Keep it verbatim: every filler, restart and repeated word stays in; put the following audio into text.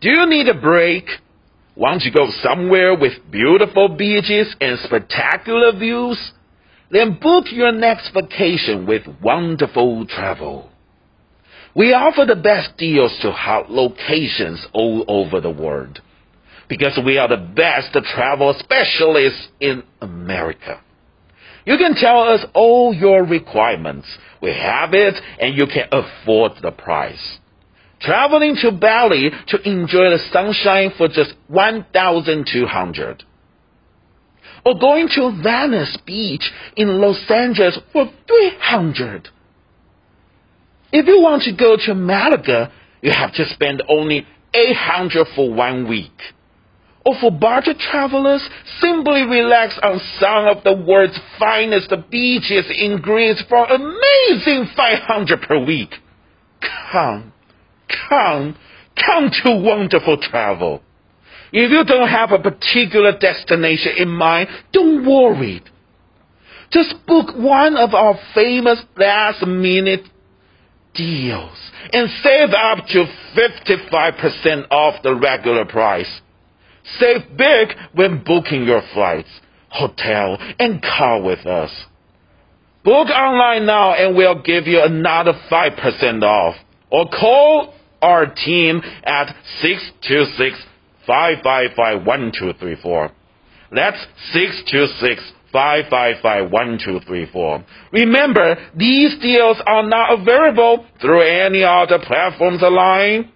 Do you need a break? Want to go somewhere with beautiful beaches and spectacular views? Then book your next vacation with Wonderful Travel. We offer the best deals to hot locations all over the world because we are the best travel specialists in America. You can tell us all your requirements. We have it, and you can afford the price. Traveling to Bali to enjoy the sunshine for just one thousand two hundred dollars. Or going to Venice Beach in Los Angeles for three hundred dollars. If you want to go to Malaga, you have to spend only eight hundred dollars for one week. Or for budget travelers, simply relax on some of the world's finest beaches in Greece for amazing five hundred dollars per week. Come, come, come to Wonderful Travel. If you don't have a particular destination in mind, don't worry. Just book one of our famous last-minute deals and save up to fifty-five percent off the regular price. Save big when booking your flights, hotel, and car with us. Book online now and we'll give you another five percent off. Or call our team at six two six, five five five, one two three four. That's six two six, five five five, one two three four. Remember, these deals are not available through any other platforms online.